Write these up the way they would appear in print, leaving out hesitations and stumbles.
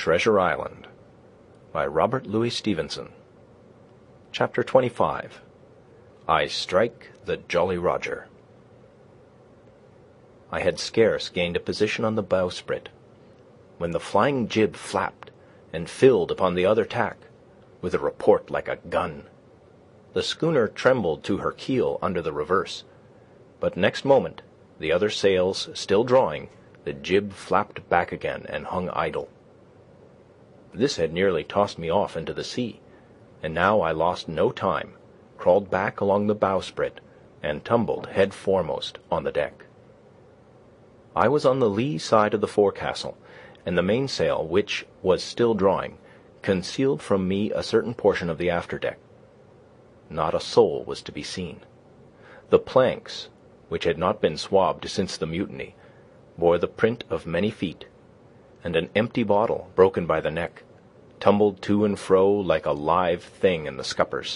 Treasure Island by Robert Louis Stevenson. Chapter 25. I Strike the Jolly Roger. I had scarce gained a position on the bowsprit when the flying jib flapped and filled upon the other tack with a report like a gun. The schooner trembled to her keel under the reverse, but next moment, the other sails still drawing, the jib flapped back again and hung idle. This had nearly tossed me off into the sea, and now I lost no time, crawled back along the bowsprit, and tumbled head foremost on the deck. I was on the lee side of the forecastle, and the mainsail, which was still drawing, concealed from me a certain portion of the afterdeck. Not a soul was to be seen. The planks, which had not been swabbed since the mutiny, bore the print of many feet, and an empty bottle, broken by the neck, tumbled to and fro like a live thing in the scuppers.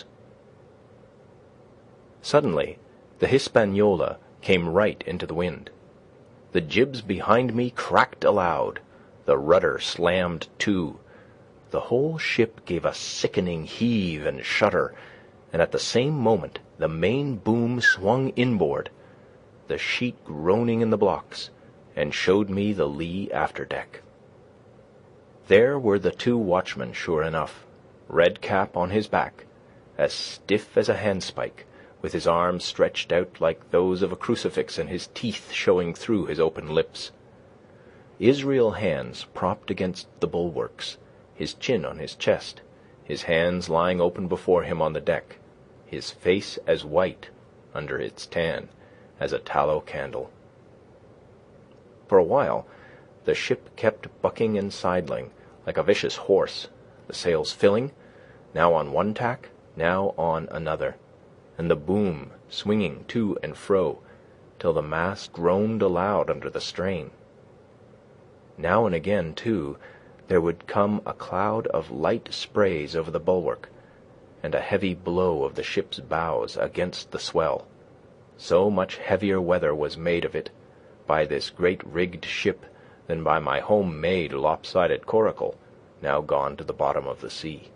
Suddenly the Hispaniola came right into the wind. The jibs behind me cracked aloud, the rudder slammed to, the whole ship gave a sickening heave and shudder, and at the same moment the main boom swung inboard, the sheet groaning in the blocks, and showed me the lee afterdeck. There were the two watchmen, sure enough, Redcap on his back, as stiff as a handspike, with his arms stretched out like those of a crucifix and his teeth showing through his open lips. Israel Hands propped against the bulwarks, his chin on his chest, his hands lying open before him on the deck, his face as white, under its tan, as a tallow candle. For a while the ship kept bucking and sidling like a vicious horse, the sails filling, now on one tack, now on another, and the boom swinging to and fro, till the mast groaned aloud under the strain. Now and again, too, there would come a cloud of light sprays over the bulwark, and a heavy blow of the ship's bows against the swell. So much heavier weather was made of it by this great-rigged ship than by my home-made lopsided coracle, now gone to the bottom of the sea.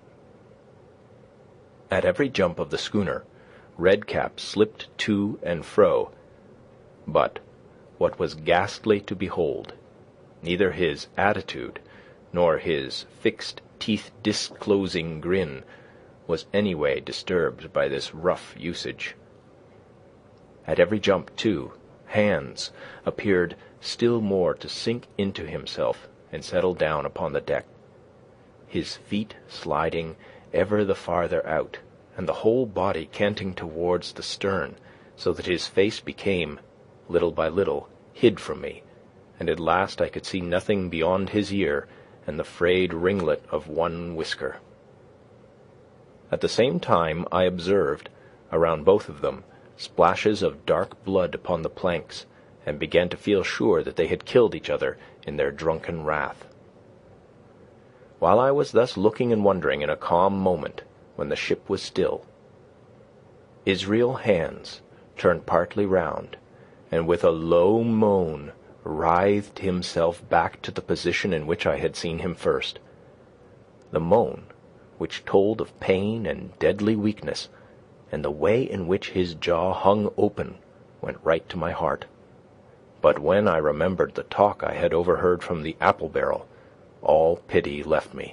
At every jump of the schooner, Redcap slipped to and fro, but, what was ghastly to behold, neither his attitude nor his fixed teeth-disclosing grin was any way disturbed by this rough usage. At every jump, too, Hands appeared still more to sink into himself and settle down upon the deck, his feet sliding ever the farther out, and the whole body canting towards the stern, so that his face became, little by little, hid from me, and at last I could see nothing beyond his ear and the frayed ringlet of one whisker. At the same time I observed, around both of them, splashes of dark blood upon the planks, and began to feel sure that they had killed each other in their drunken wrath. While I was thus looking and wondering in a calm moment, when the ship was still, Israel Hands turned partly round, and with a low moan writhed himself back to the position in which I had seen him first. The moan, which told of pain and deadly weakness, and the way in which his jaw hung open, went right to my heart. But when I remembered the talk I had overheard from the apple-barrel, all pity left me.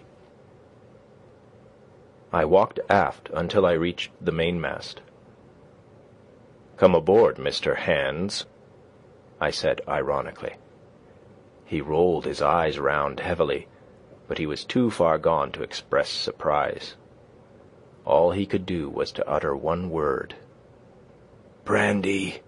I walked aft until I reached the mainmast. "Come aboard, Mr. Hands," I said ironically. He rolled his eyes round heavily, but he was too far gone to express surprise. All he could do was to utter one word: "Brandy."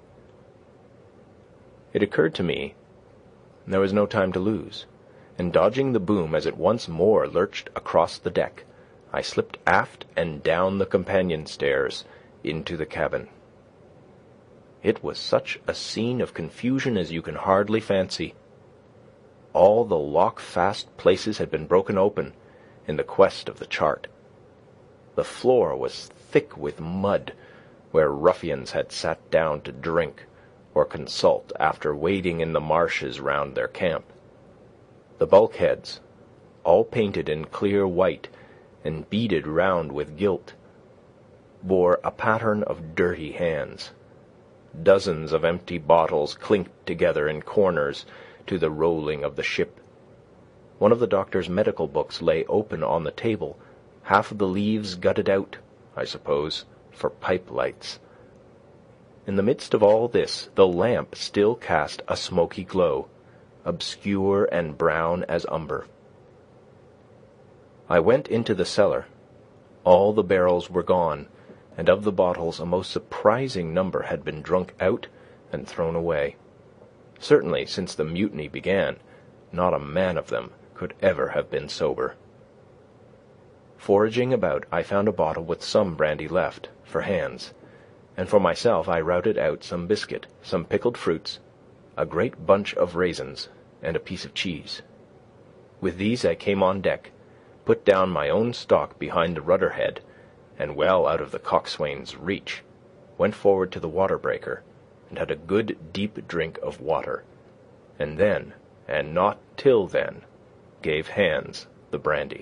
It occurred to me there was no time to lose, and dodging the boom as it once more lurched across the deck, I slipped aft and down the companion stairs into the cabin. It was such a scene of confusion as you can hardly fancy. All the lock-fast places had been broken open in the quest of the chart. The floor was thick with mud, where ruffians had sat down to drink or consult after wading in the marshes round their camp. The bulkheads, all painted in clear white and beaded round with gilt, bore a pattern of dirty hands. Dozens of empty bottles clinked together in corners to the rolling of the ship. One of the doctor's medical books lay open on the table, half of the leaves gutted out, I suppose, for pipe lights. In the midst of all this, the lamp still cast a smoky glow, obscure and brown as umber. I went into the cellar. All the barrels were gone, and of the bottles a most surprising number had been drunk out and thrown away. Certainly, since the mutiny began, not a man of them could ever have been sober. Foraging about, I found a bottle with some brandy left, for Hans, and for myself I routed out some biscuit, some pickled fruits, a great bunch of raisins, and a piece of cheese. With these I came on deck, put down my own stock behind the rudder-head, and well out of the coxswain's reach, went forward to the water-breaker, and had a good deep drink of water, and then, and not till then, gave Hans the brandy.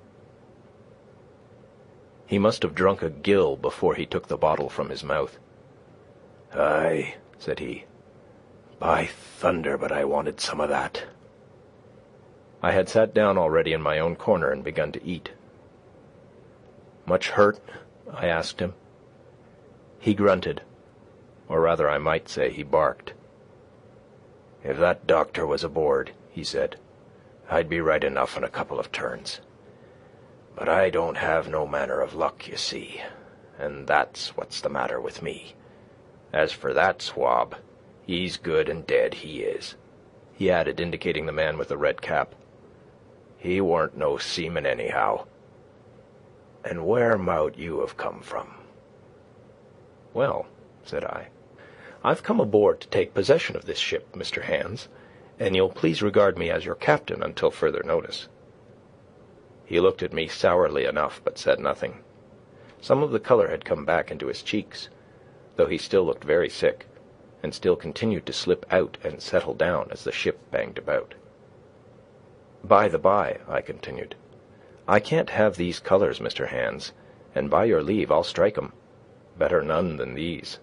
He must have drunk a gill before he took the bottle from his mouth. "Aye," said he. "By thunder, but I wanted some of that." I had sat down already in my own corner and begun to eat. "Much hurt?" I asked him. He grunted, or rather I might say he barked. "If that doctor was aboard," he said, "I'd be right enough in a couple of turns. But I don't have no manner of luck, you see, and that's what's the matter with me. As for that swab, he's good and dead, he is," he added, indicating the man with the red cap. "He warn't no seaman anyhow. And where mout you have come from?" "Well," said I, "I've come aboard to take possession of this ship, Mr. Hans, and you'll please regard me as your captain until further notice." He looked at me sourly enough, but said nothing. Some of the colour had come back into his cheeks, though he still looked very sick, and still continued to slip out and settle down as the ship banged about. "By the by," I continued, "I can't have these colours, Mr. Hans, and by your leave I'll strike 'em. Better none than these."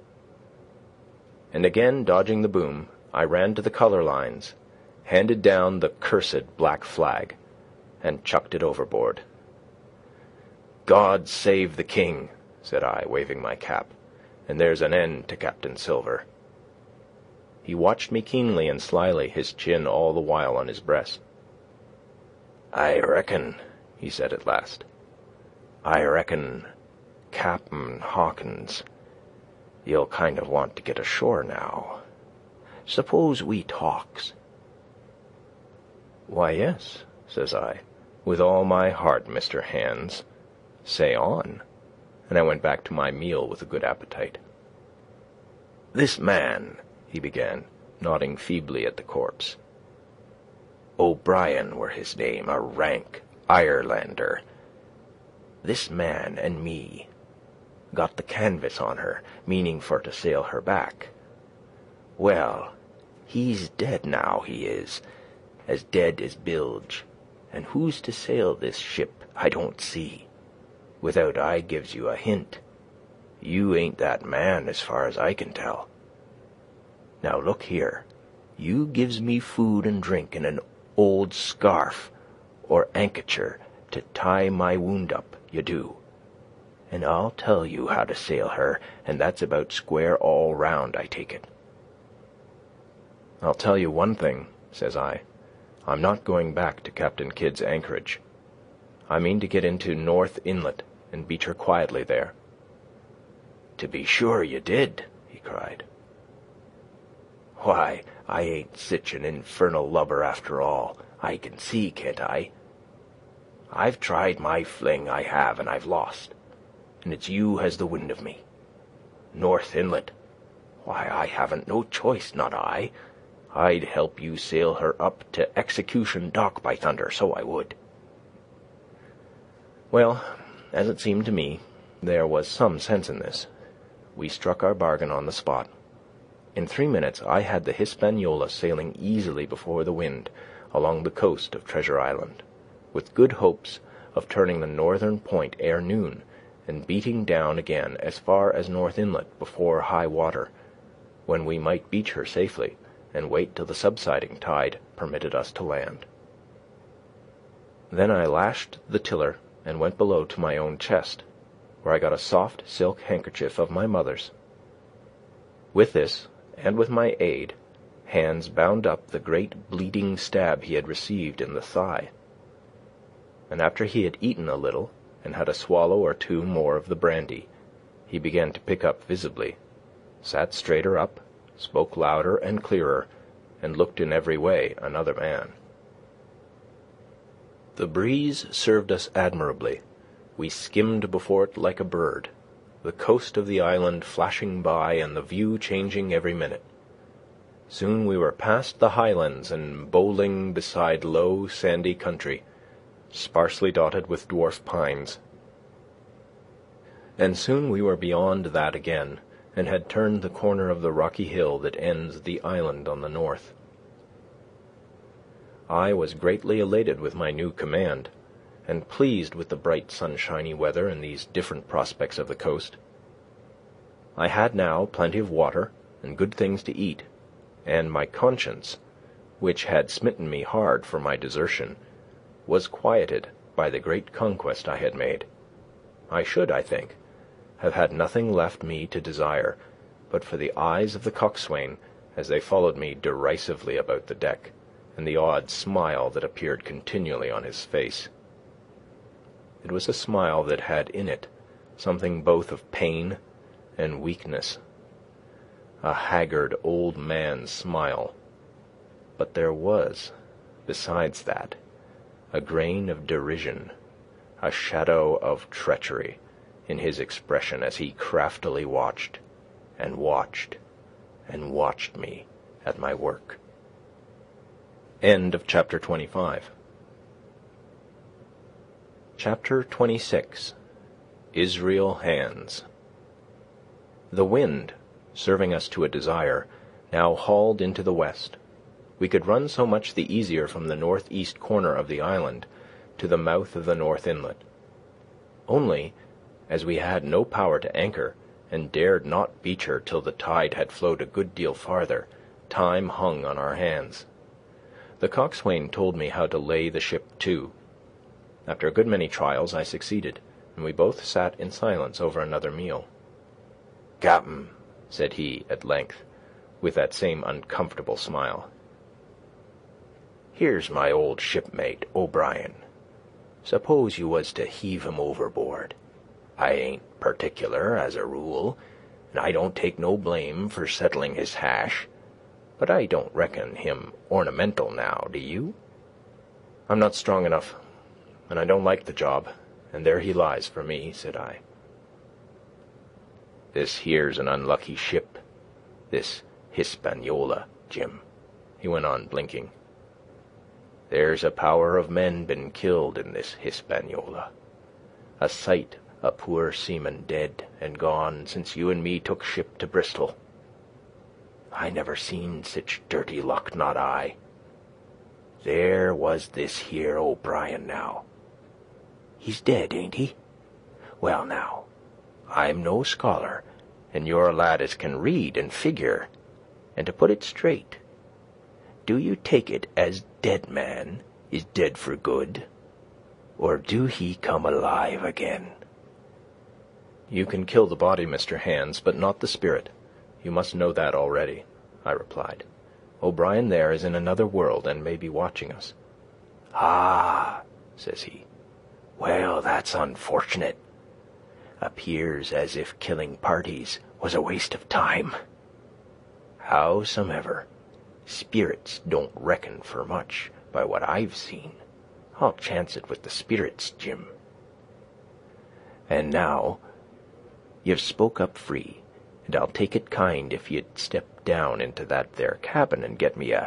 And again dodging the boom, I ran to the colour lines, handed down the cursed black flag, and chucked it overboard. "God save the King," said I, waving my cap, "and there's an end to Captain Silver." He watched me keenly and slyly, his chin all the while on his breast. "I reckon," he said at last, "I reckon, Cap'n Hawkins, you'll kind of want to get ashore now. Suppose we talks?" "Why, yes," says I, "with all my heart, Mr. Hans. Say on." And I went back to my meal with a good appetite. "This man," he began, nodding feebly at the corpse. "O'Brien were his name, a rank Irelander. This man and me got the canvas on her, meaning for to sail her back. Well, he's dead now, he is, as dead as bilge, and who's to sail this ship I don't see, without I gives you a hint. You ain't that man as far as I can tell. Now look here, you gives me food and drink and an old scarf or ankecher to tie my wound up, you do, and I'll tell you how to sail her, and that's about square all round, I take it." "I'll tell you one thing," says I. "I'm not going back to Captain Kidd's anchorage. I mean to get into North Inlet and beach her quietly there." "To be sure you did," he cried. "Why, I ain't sich an infernal lubber after all. I can see, can't I? I've tried my fling, I have, and I've lost. And it's you has the wind of me. North Inlet. Why, I haven't no choice, not I. I'd help you sail her up to Execution Dock, by thunder, so I would." Well, as it seemed to me, there was some sense in this. We struck our bargain on the spot. In 3 minutes I had the Hispaniola sailing easily before the wind along the coast of Treasure Island, with good hopes of turning the northern point ere noon, and beating down again as far as North Inlet before high water, when we might beach her safely, and wait till the subsiding tide permitted us to land. Then I lashed the tiller and went below to my own chest, where I got a soft silk handkerchief of my mother's. With this, and with my aid, Hans bound up the great bleeding stab he had received in the thigh. And after he had eaten a little, and had a swallow or two more of the brandy, he began to pick up visibly, sat straighter up, spoke louder and clearer, and looked in every way another man. The breeze served us admirably. We skimmed before it like a bird, the coast of the island flashing by and the view changing every minute. Soon we were past the highlands and bowling beside low, sandy country, sparsely dotted with dwarf pines. And soon we were beyond that again, and had turned the corner of the rocky hill that ends the island on the north. I was greatly elated with my new command, and pleased with the bright sunshiny weather and these different prospects of the coast. I had now plenty of water and good things to eat, and my conscience, which had smitten me hard for my desertion, was quieted by the great conquest I had made. I should, I think, have had nothing left me to desire but for the eyes of the coxswain as they followed me derisively about the deck, and the odd smile that appeared continually on his face. It was a smile that had in it something both of pain and weakness, a haggard old man's smile, but there was, besides that, a grain of derision, a shadow of treachery in his expression as he craftily watched and watched and watched me at my work. End of chapter 25. Chapter 26. Israel Hands. The wind, serving us to a desire, now hauled into the west. We could run so much the easier from the northeast corner of the island to the mouth of the North Inlet. Only, as we had no power to anchor, and dared not beach her till the tide had flowed a good deal farther, time hung on our hands. The coxswain told me how to lay the ship to. After a good many trials I succeeded, and we both sat in silence over another meal. "Cap'n," said he at length, with that same uncomfortable smile, "here's my old shipmate, O'Brien. Suppose you was to heave him overboard. I ain't particular, as a rule, and I don't take no blame for settling his hash, but I don't reckon him ornamental now, do you?" "I'm not strong enough, and I don't like the job, and there he lies for me," said I. "This here's an unlucky ship, this Hispaniola, Jim," he went on, blinking. "There's a power of men been killed in this Hispaniola. A sight o' poor seamen dead and gone since you and me took ship to Bristol. I never seen sich dirty luck, not I. There was this here O'Brien now. He's dead, ain't he? Well, now, I'm no scholar, and you're a lad as can read and figure, and to put it straight, do you take it as dead man is dead for good, or do he come alive again?" "You can kill the body, Mr. Hands, but not the spirit. You must know that already," I replied. "O'Brien there is in another world, and may be watching us." "Ah," says he, "well, that's unfortunate. Appears as if killing parties was a waste of time. Howsomever, spirits don't reckon for much, by what I've seen. I'll chance it with the spirits, Jim. And now, you've spoke up free, and I'll take it kind if you'd step down into that there cabin and get me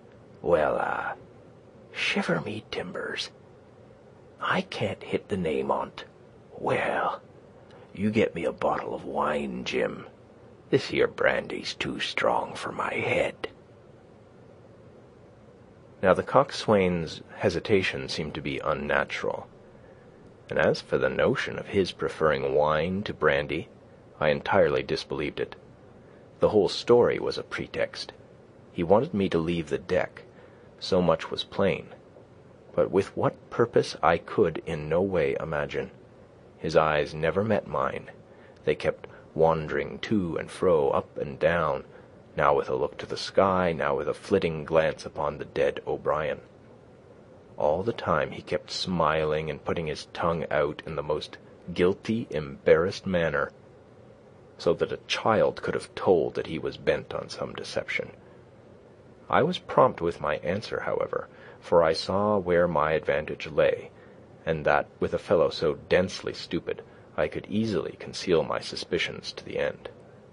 shiver me timbers. I can't hit the name on't. Well, you get me a bottle of wine, Jim. This here brandy's too strong for my head." Now the coxswain's hesitation seemed to be unnatural, and as for the notion of his preferring wine to brandy, I entirely disbelieved it. The whole story was a pretext. He wanted me to leave the deck, so much was plain, but with what purpose I could in no way imagine. His eyes never met mine. They kept wandering to and fro, up and down, now with a look to the sky, now with a flitting glance upon the dead O'Brien. All the time he kept smiling and putting his tongue out in the most guilty, embarrassed manner, so that a child could have told that he was bent on some deception. I was prompt with my answer, however, for I saw where my advantage lay, and that, with a fellow so densely stupid, I could easily conceal my suspicions to the end.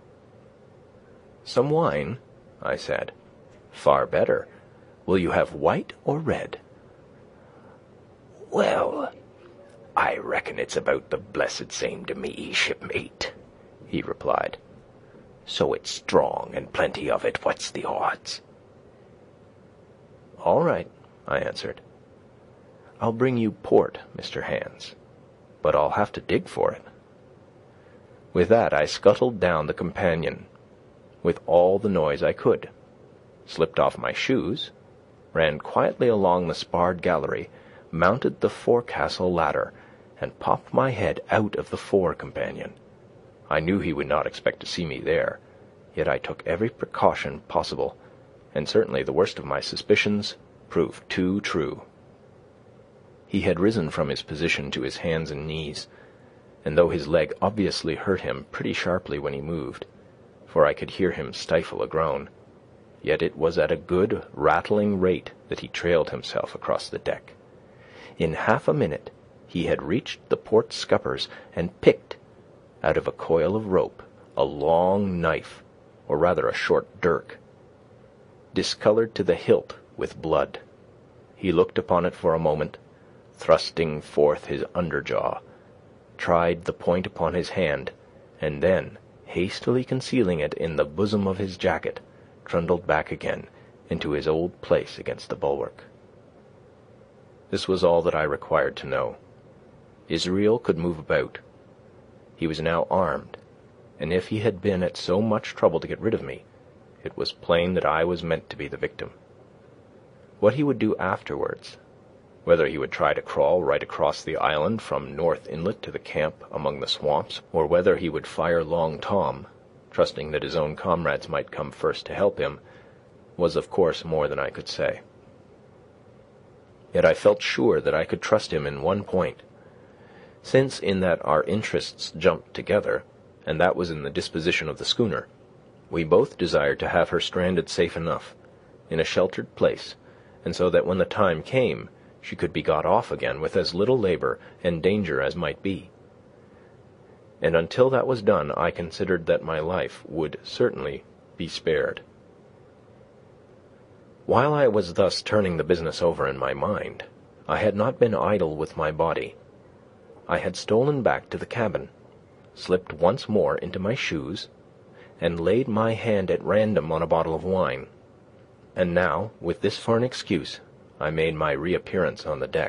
"Some wine?" I said. "Far better. Will you have white or red?" "Well, I reckon it's about the blessed same to me, shipmate," he replied. "So it's strong and plenty of it. What's the odds?" "All right," I answered. "I'll bring you port, Mr. Hands, but I'll have to dig for it." With that I scuttled down the companion with all the noise I could, slipped off my shoes, ran quietly along the sparred gallery, mounted the forecastle ladder, and popped my head out of the fore companion. I knew he would not expect to see me there, yet I took every precaution possible, and certainly the worst of my suspicions proved too true. He had risen from his position to his hands and knees, and though his leg obviously hurt him pretty sharply when he moved, for I could hear him stifle a groan, yet it was at a good rattling rate that he trailed himself across the deck. In half a minute he had reached the port scuppers and picked, out of a coil of rope, a long knife, or rather a short dirk, discoloured to the hilt with blood. He looked upon it for a moment, thrusting forth his underjaw, tried the point upon his hand, and then, hastily concealing it in the bosom of his jacket, trundled back again into his old place against the bulwark. This was all that I required to know. Israel could move about. He was now armed, and if he had been at so much trouble to get rid of me, it was plain that I was meant to be the victim. What he would do afterwards, whether he would try to crawl right across the island from North Inlet to the camp among the swamps, or whether he would fire Long Tom, trusting that his own comrades might come first to help him, was of course more than I could say. Yet I felt sure that I could trust him in one point, since in that our interests jumped together, and that was in the disposition of the schooner. We both desired to have her stranded safe enough, in a sheltered place, and so that when the time came, she could be got off again with as little labour and danger as might be. And until that was done, I considered that my life would certainly be spared. While I was thus turning the business over in my mind, I had not been idle with my body. I had stolen back to the cabin, slipped once more into my shoes, and laid my hand at random on a bottle of wine. And now, with this for an excuse, I made my reappearance on the deck.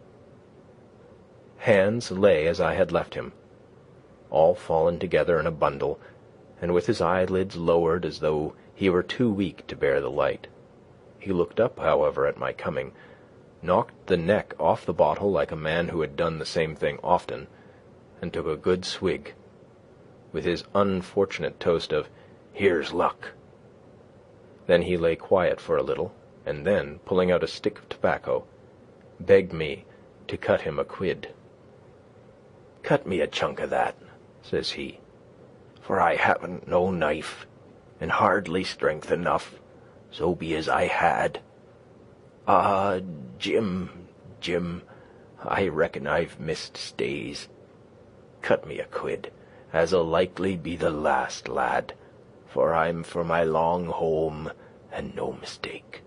Hands lay as I had left him, all fallen together in a bundle, and with his eyelids lowered as though he were too weak to bear the light. He looked up, however, at my coming, knocked the neck off the bottle like a man who had done the same thing often, and took a good swig, with his unfortunate toast of "Here's luck." Then he lay quiet for a little, and then, pulling out a stick of tobacco, begged me to cut him a quid. "Cut me a chunk of that," says he, "for I haven't no knife, and hardly strength enough, so be as I had. Ah, Jim, I reckon I've missed stays. Cut me a quid, as'll likely be the last, lad, for I'm for my long home, and no mistake."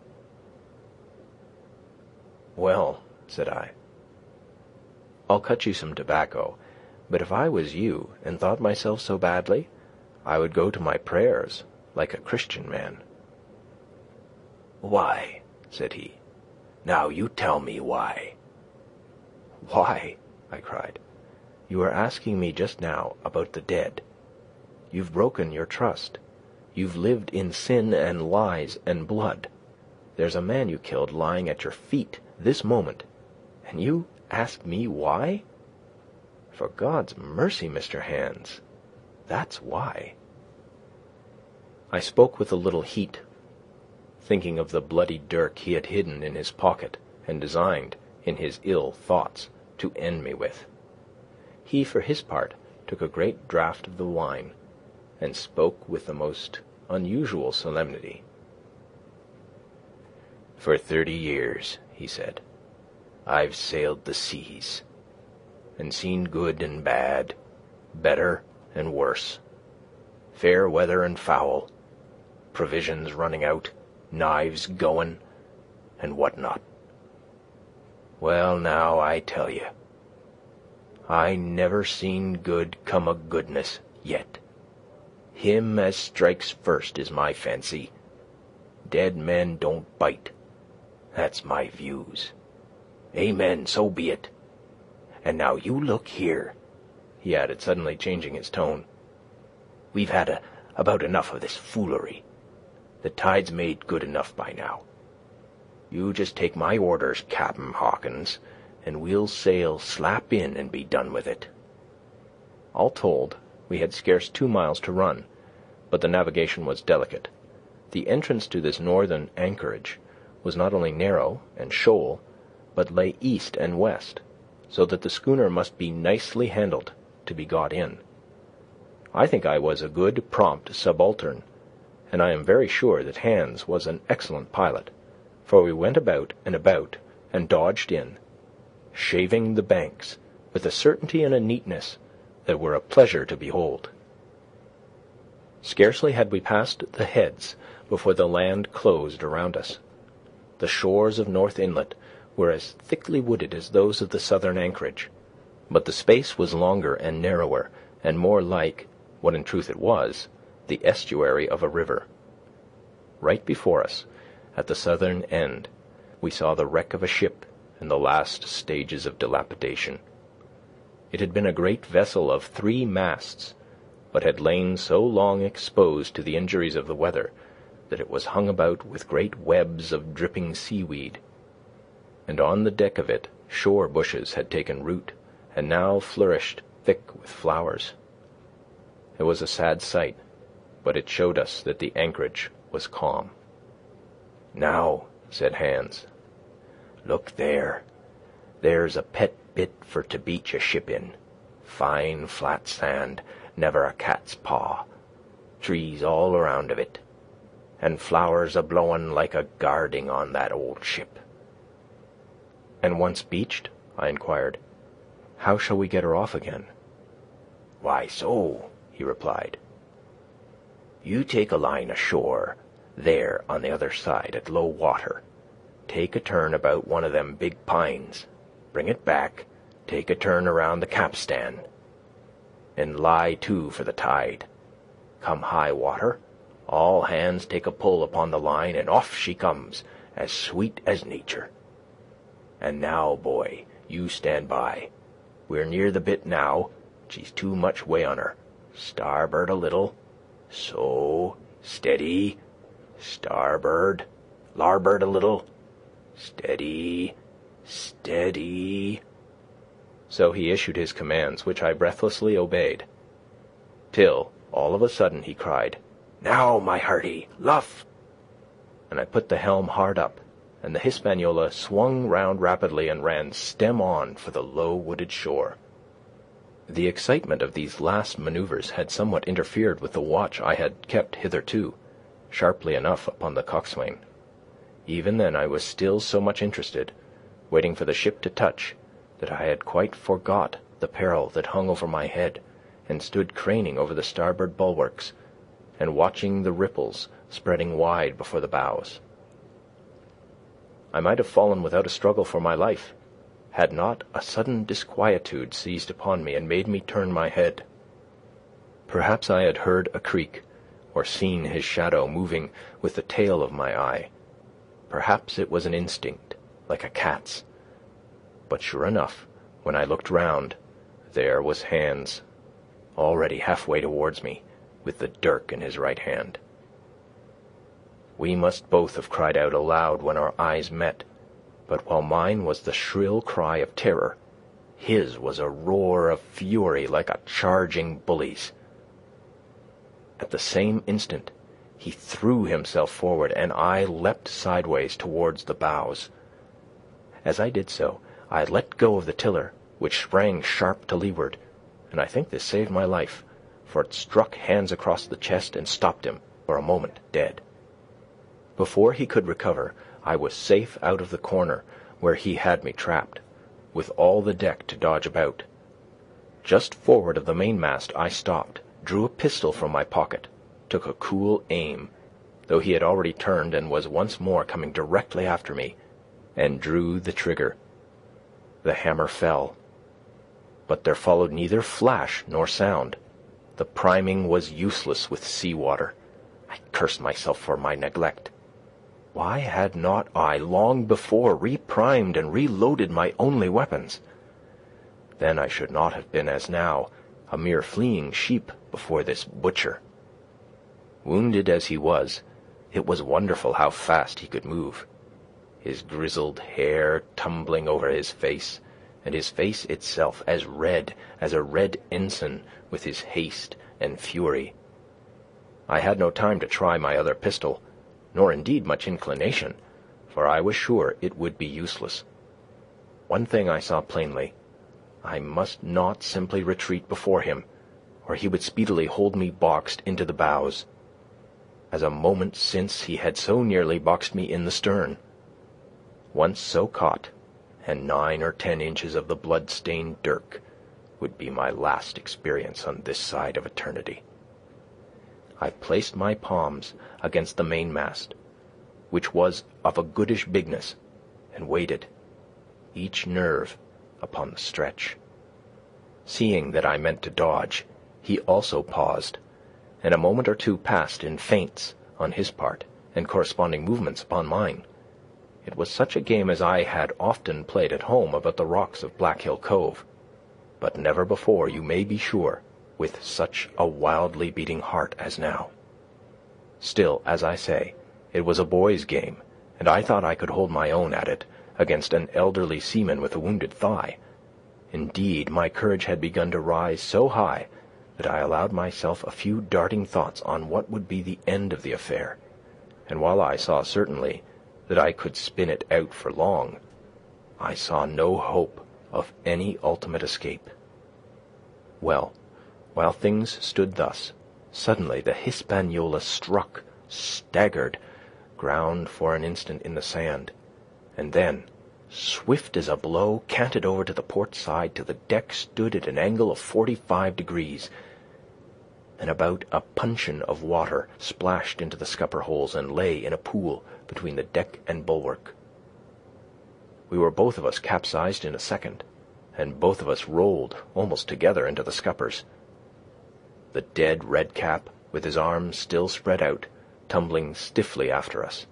"Well," said I, "I'll cut you some tobacco, but if I was you, and thought myself so badly, I would go to my prayers, like a Christian man." "Why?" said he. Now you tell me why." "Why?" I cried. "You were asking me just now about the dead. You've broken your trust. You've lived in sin and lies and blood. There's a man you killed lying at your feet this moment, and you ask me why? For God's mercy, Mr. Hands, that's why." I spoke with a little heat, thinking of the bloody dirk he had hidden in his pocket and designed, in his ill thoughts, to end me with. He, for his part, took a great draught of the wine, and spoke with the most unusual solemnity. "For 30 years," he said, "I've sailed the seas, and seen good and bad, better and worse, fair weather and foul, provisions running out, knives going, and what not. Well, now, I tell you, I never seen good come o' goodness yet. Him as strikes first is my fancy. Dead men don't bite. That's my views. Amen, so be it. And now you look here," he added, suddenly changing his tone. "We've had about enough of this foolery. The tide's made good enough by now. You just take my orders, Cap'n Hawkins, and we'll sail slap in and be done with it." All told, we had scarce 2 miles to run, but the navigation was delicate. The entrance to this northern anchorage was not only narrow and shoal, but lay east and west, so that the schooner must be nicely handled to be got in. I think I was a good, prompt subaltern, and I am very sure that Hands was an excellent pilot, for we went about and dodged in, shaving the banks with a certainty and a neatness that were a pleasure to behold. Scarcely had we passed the heads before the land closed around us. The shores of North Inlet were as thickly wooded as those of the southern anchorage, but the space was longer and narrower, and more like, what in truth it was, the estuary of a river. Right before us, at the southern end, we saw the wreck of a ship in the last stages of dilapidation. It had been a great vessel of 3 masts, but had lain so long exposed to the injuries of the weather that it was hung about with great webs of dripping seaweed, and on the deck of it shore bushes had taken root, and now flourished thick with flowers. It was a sad sight, but it showed us that the anchorage was calm. "Now," said Hands, "look there. There's a pet bit for to beach a ship in. Fine flat sand, never a cat's paw. Trees all around of it, and flowers a-blowing like a guarding on that old ship." "And once beached," I inquired, "how shall we get her off again?" "Why so," he replied. "You take a line ashore, there on the other side at low water. Take a turn about one of them big pines. Bring it back, take a turn around the capstan, and lie to for the tide. Come high water, all hands take a pull upon the line, and off she comes, as sweet as nature. And now, boy, you stand by. We're near the bit now. She's too much way on her. Starboard a little. So, steady. Starboard. Larboard a little. Steady, steady." So he issued his commands, which I breathlessly obeyed, till, all of a sudden, he cried, "Now, my hearty, luff!" and I put the helm hard up, and the Hispaniola swung round rapidly and ran stem on for the low wooded shore. The excitement of these last manoeuvres had somewhat interfered with the watch I had kept hitherto, sharply enough upon the coxswain. Even then I was still so much interested, waiting for the ship to touch, that I had quite forgot the peril that hung over my head, and stood craning over the starboard bulwarks, and watching the ripples spreading wide before the bows. I might have fallen without a struggle for my life, had not a sudden disquietude seized upon me and made me turn my head. Perhaps I had heard a creak, or seen his shadow moving with the tail of my eye. Perhaps it was an instinct, like a cat's. But sure enough, when I looked round, there was Hans, already halfway towards me, with the dirk in his right hand. We must both have cried out aloud when our eyes met, but while mine was the shrill cry of terror, his was a roar of fury like a charging bully's. At the same instant he threw himself forward, and I leapt sideways towards the bows. As I did so, I let go of the tiller, which sprang sharp to leeward, and I think this saved my life, for it struck Hans across the chest and stopped him, for a moment, dead. Before he could recover, I was safe out of the corner where he had me trapped, with all the deck to dodge about. Just forward of the mainmast I stopped, drew a pistol from my pocket, took a cool aim, though he had already turned and was once more coming directly after me, and drew the trigger. The hammer fell, but there followed neither flash nor sound. The priming was useless with sea-water. I cursed myself for my neglect. Why had not I long before reprimed and reloaded my only weapons? Then I should not have been, as now, a mere fleeing sheep before this butcher. Wounded as he was, it was wonderful how fast he could move, his grizzled hair tumbling over his face, and his face itself as red as a red ensign with his haste and fury. I had no time to try my other pistol, nor indeed much inclination, for I was sure it would be useless. One thing I saw plainly: I must not simply retreat before him, or he would speedily hold me boxed into the bows, as a moment since he had so nearly boxed me in the stern. Once so caught, and 9 or 10 inches of the blood-stained dirk would be my last experience on this side of eternity. I placed my palms against the mainmast, which was of a goodish bigness, and waited, each nerve upon the stretch. Seeing that I meant to dodge, he also paused, and a moment or two passed in feints on his part, and corresponding movements upon mine. It was such a game as I had often played at home about the rocks of Black Hill Cove, but never before, you may be sure, with such a wildly beating heart as now. Still, as I say, it was a boy's game, and I thought I could hold my own at it against an elderly seaman with a wounded thigh. Indeed, my courage had begun to rise so high that I allowed myself a few darting thoughts on what would be the end of the affair, and while I saw certainly that I could spin it out for long, I saw no hope of any ultimate escape. Well, while things stood thus, suddenly the Hispaniola struck, staggered, ground for an instant in the sand, and then, swift as a blow, canted over to the port side till the deck stood at an angle of 45 degrees, and about a puncheon of water splashed into the scupper holes and lay in a pool between the deck and bulwark. We were both of us capsized in a second, and both of us rolled almost together into the scuppers. The dead Redcap, with his arms still spread out, tumbling stiffly after us.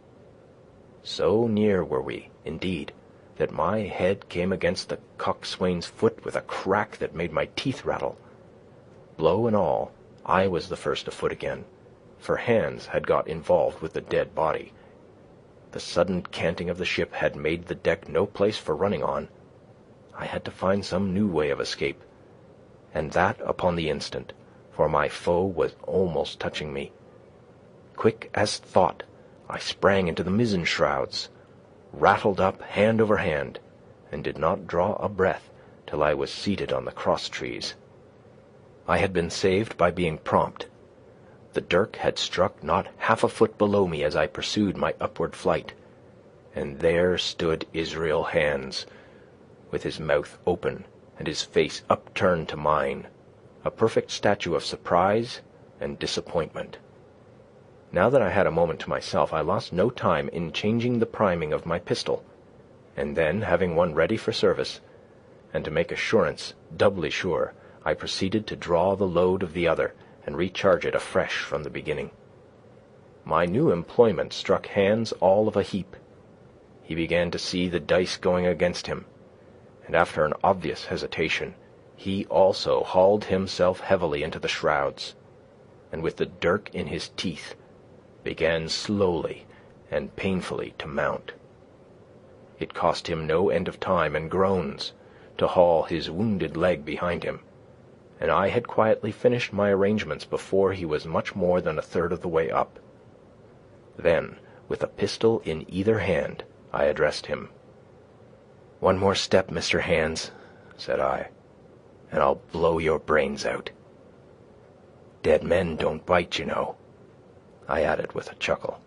So near were we, indeed, that my head came against the coxswain's foot with a crack that made my teeth rattle. Blow and all, I was the first afoot again, for Hans had got involved with the dead body. The sudden canting of the ship had made the deck no place for running on. I had to find some new way of escape, and that upon the instant, for my foe was almost touching me. Quick as thought, I sprang into the mizzen shrouds, rattled up hand over hand, and did not draw a breath till I was seated on the cross-trees. I had been saved by being prompt. The dirk had struck not half a foot below me as I pursued my upward flight, and there stood Israel Hands, with his mouth open and his face upturned to mine, a perfect statue of surprise and disappointment. Now that I had a moment to myself, I lost no time in changing the priming of my pistol, and then, having one ready for service, and to make assurance doubly sure, I proceeded to draw the load of the other and recharge it afresh from the beginning. My new employment struck Hans all of a heap. he began to see the dice going against him, and after an obvious hesitation, he also hauled himself heavily into the shrouds, and with the dirk in his teeth, began slowly and painfully to mount. It cost him no end of time and groans to haul his wounded leg behind him, and I had quietly finished my arrangements before he was much more than a third of the way up. Then, with a pistol in either hand, I addressed him. "One more step, Mr. Hands," said I, "and I'll blow your brains out. Dead men don't bite, you know," I added with a chuckle.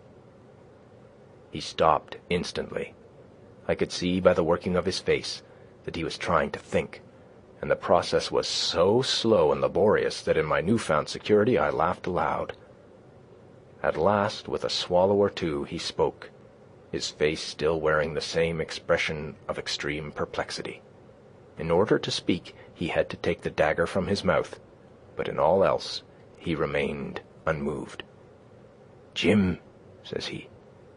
He stopped instantly. I could see by the working of his face that he was trying to think, and the process was so slow and laborious that in my newfound security I laughed aloud. At last, with a swallow or two, he spoke, his face still wearing the same expression of extreme perplexity. In order to speak, he had to take the dagger from his mouth, but in all else he remained unmoved. "Jim," says he,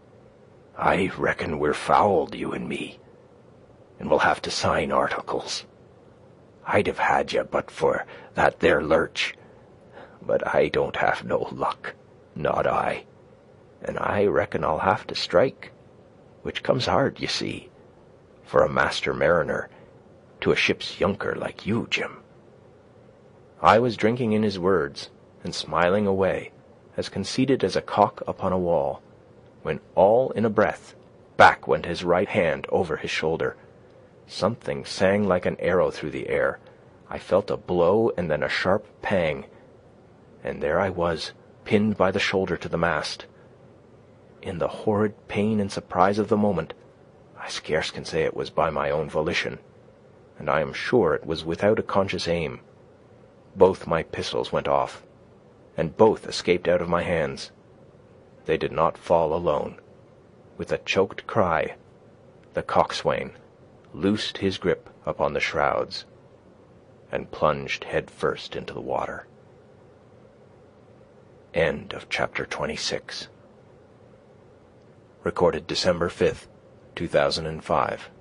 "I reckon we're fouled, you and me, and we'll have to sign articles. I'd have had you but for that there lurch, but I don't have no luck, not I, and I reckon I'll have to strike, which comes hard, you see, for a master mariner to a ship's younker like you, Jim." I was drinking in his words and smiling away, as conceited as a cock upon a wall, when all in a breath, back went his right hand over his shoulder. Something sang like an arrow through the air. I felt a blow and then a sharp pang, and there I was, pinned by the shoulder to the mast. In the horrid pain and surprise of the moment, I scarce can say it was by my own volition, and I am sure it was without a conscious aim. Both my pistols went off, and both escaped out of my hands. They did not fall alone. With a choked cry, the coxswain loosed his grip upon the shrouds and plunged head first into the water. End of chapter 26. Recorded December 5th, 2005.